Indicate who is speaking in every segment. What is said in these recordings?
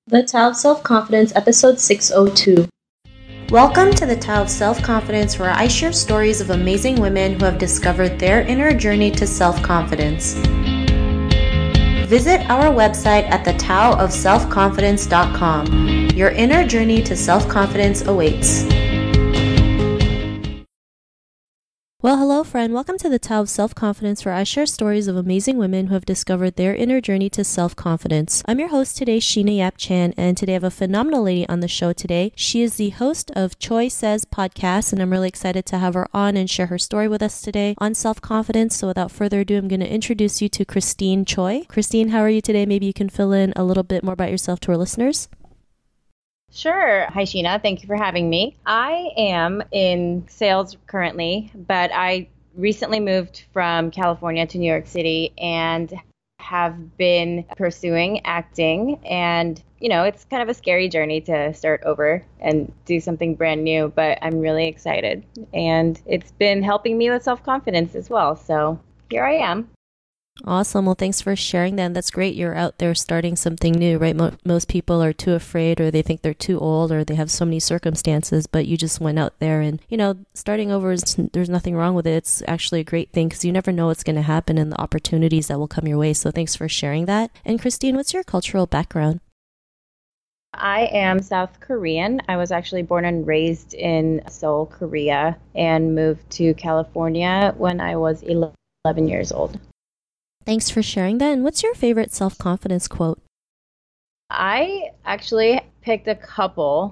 Speaker 1: The Tao of Self-Confidence, episode 602. Welcome to the Tao of Self-Confidence, where I share stories of amazing women who have discovered their inner journey to self-confidence. Visit our website at thetaoofselfconfidence.com. Your inner journey to self-confidence awaits. Well, hello, friend. Welcome to the Tao of Self-Confidence, where I share stories of amazing women who have discovered their inner journey to self-confidence. I'm your host today, Sheena Yap Chan, and today I have a phenomenal lady on the show today. She is the host of Choi Says podcast, and I'm really excited to have her on and share her story with us today on self-confidence. So without further ado, I'm going to introduce you to Christine Choi. Christine, how are you today? Maybe you can fill in a little bit more about yourself to our listeners.
Speaker 2: Sure. Hi, Sheena. Thank you for having me. I am in sales currently, but I recently moved from California to New York City and have been pursuing acting. And, it's kind of a scary journey to start over and do something brand new, but I'm really excited. And it's been helping me with self-confidence as well. So here I am.
Speaker 1: Awesome. Well, thanks for sharing that. And that's great. You're out there starting something new, right? Most people are too afraid, or they think they're too old, or they have so many circumstances, but you just went out there and, starting over, there's nothing wrong with it. It's actually a great thing because you never know what's going to happen and the opportunities that will come your way. So thanks for sharing that. And Christine, what's your cultural background?
Speaker 2: I am South Korean. I was actually born and raised in Seoul, Korea, and moved to California when I was 11 years old.
Speaker 1: Thanks for sharing that. And what's your favorite self-confidence quote?
Speaker 2: I actually picked a couple.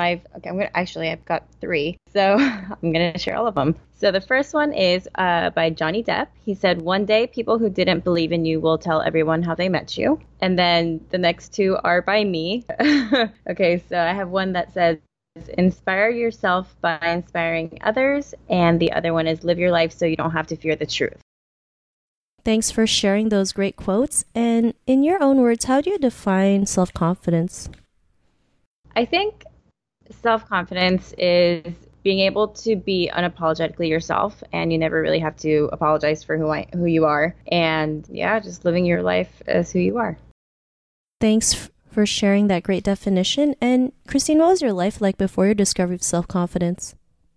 Speaker 2: I've got three. So I'm going to share all of them. So the first one is by Johnny Depp. He said, "One day, people who didn't believe in you will tell everyone how they met you." And then the next two are by me. Okay, so I have one that says, "Inspire yourself by inspiring others." And the other one is, "Live your life so you don't have to fear the truth."
Speaker 1: Thanks for sharing those great quotes. And in your own words, how do you define self-confidence?
Speaker 2: I think self-confidence is being able to be unapologetically yourself, and you never really have to apologize for who you are. And just living your life as who you are.
Speaker 1: Thanks for sharing that great definition. And Christine, what was your life like before your discovery of self-confidence?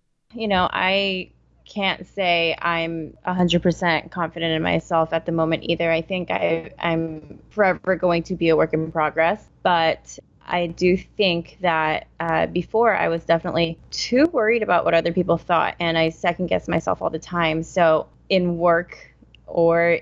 Speaker 2: I can't say I'm 100% confident in myself at the moment either. I think I'm forever going to be a work in progress, but I do think that before I was definitely too worried about what other people thought, and I second guessed myself all the time. So in work or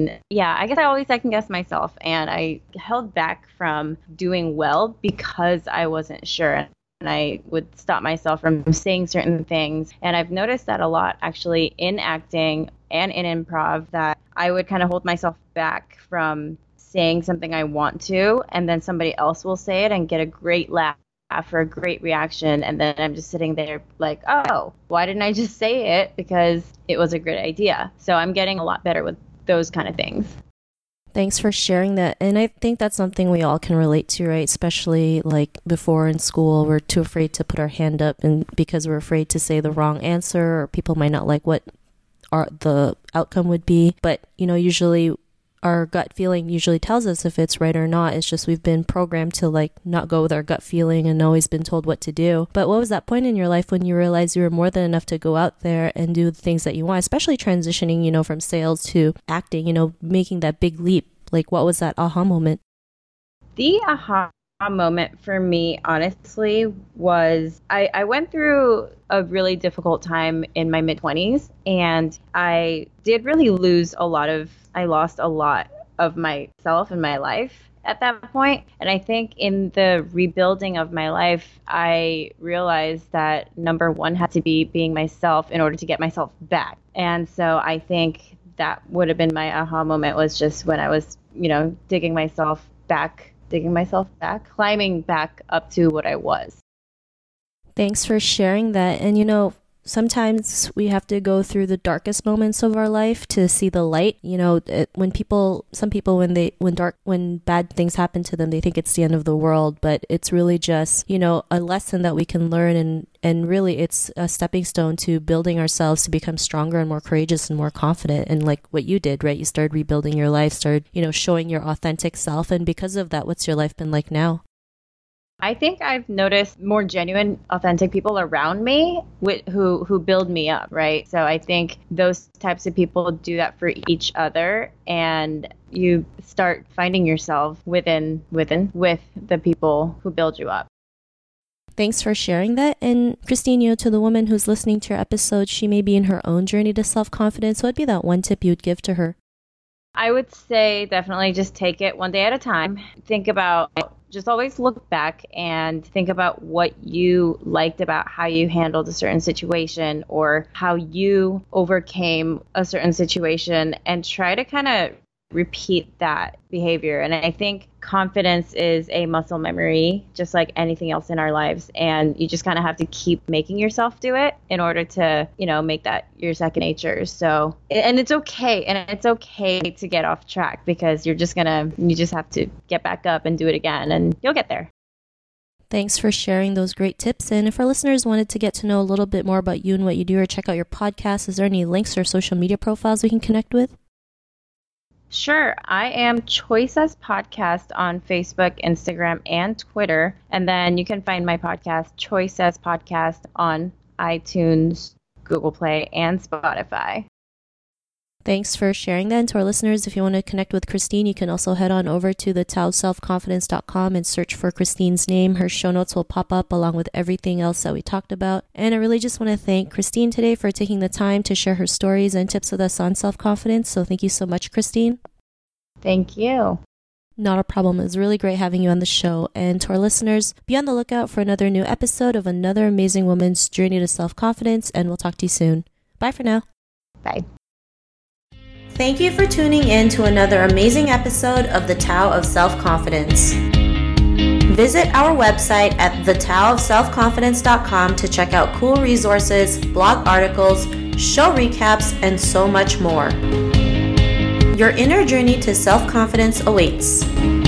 Speaker 2: I guess I always second guessed myself, and I held back from doing well because I wasn't sure. And I would stop myself from saying certain things. And I've noticed that a lot actually in acting and in improv, that I would kind of hold myself back from saying something I want to, and then somebody else will say it and get a great laugh or a great reaction. And then I'm just sitting there like, oh, why didn't I just say it? Because it was a great idea. So I'm getting a lot better with those kind of things.
Speaker 1: Thanks for sharing that. And I think that's something we all can relate to, right? Especially like before in school, we're too afraid to put our hand up, and because we're afraid to say the wrong answer, or people might not like what the outcome would be. But, usually our gut feeling usually tells us if it's right or not. It's just we've been programmed to not go with our gut feeling and always been told what to do. But what was that point in your life when you realized you were more than enough to go out there and do the things that you want, especially transitioning, from sales to acting, making that big leap? Like, what was that aha moment?
Speaker 2: The aha moment for me, honestly, was I went through a really difficult time in my mid-20s, and I did really I lost a lot of myself and my life at that point. And I think in the rebuilding of my life, I realized that number one had to be being myself in order to get myself back. And so I think that would have been my aha moment, was just when I was, digging myself back, climbing back up to what I was.
Speaker 1: Thanks for sharing that. And, sometimes we have to go through the darkest moments of our life to see the light. When bad things happen to them, they think it's the end of the world, but it's really just, a lesson that we can learn, and really it's a stepping stone to building ourselves to become stronger and more courageous and more confident. And like what you did, right? You started rebuilding your life, showing your authentic self. And because of that, what's your life been like now?
Speaker 2: I think I've noticed more genuine, authentic people around me who build me up, right? So I think those types of people do that for each other, and you start finding yourself with the people who build you up.
Speaker 1: Thanks for sharing that. And Christine, to the woman who's listening to your episode, she may be in her own journey to self-confidence. What would be that one tip you'd give to her?
Speaker 2: I would say definitely just take it one day at a time. Just always look back and think about what you liked about how you handled a certain situation or how you overcame a certain situation, and try to kind of repeat that behavior. And I think confidence is a muscle memory, just like anything else in our lives. And you just kind of have to keep making yourself do it in order to, make that your second nature. So, and it's okay. And it's okay to get off track, because you just have to get back up and do it again, and you'll get there.
Speaker 1: Thanks for sharing those great tips. And if our listeners wanted to get to know a little bit more about you and what you do, or check out your podcast, is there any links or social media profiles we can connect with?
Speaker 2: Sure. I am Choice as Podcast on Facebook, Instagram, and Twitter. And then you can find my podcast, Choice as Podcast, on iTunes, Google Play, and Spotify.
Speaker 1: Thanks for sharing that. And to our listeners, if you want to connect with Christine, you can also head on over to thetaoselfconfidence.com and search for Christine's name. Her show notes will pop up along with everything else that we talked about. And I really just want to thank Christine today for taking the time to share her stories and tips with us on self-confidence. So thank you so much, Christine.
Speaker 2: Thank you.
Speaker 1: Not a problem. It was really great having you on the show. And to our listeners, be on the lookout for another new episode of another amazing woman's journey to self-confidence. And we'll talk to you soon. Bye for now.
Speaker 2: Bye.
Speaker 1: Thank you for tuning in to another amazing episode of The Tao of Self-Confidence. Visit our website at thetaoofselfconfidence.com to check out cool resources, blog articles, show recaps, and so much more. Your inner journey to self-confidence awaits.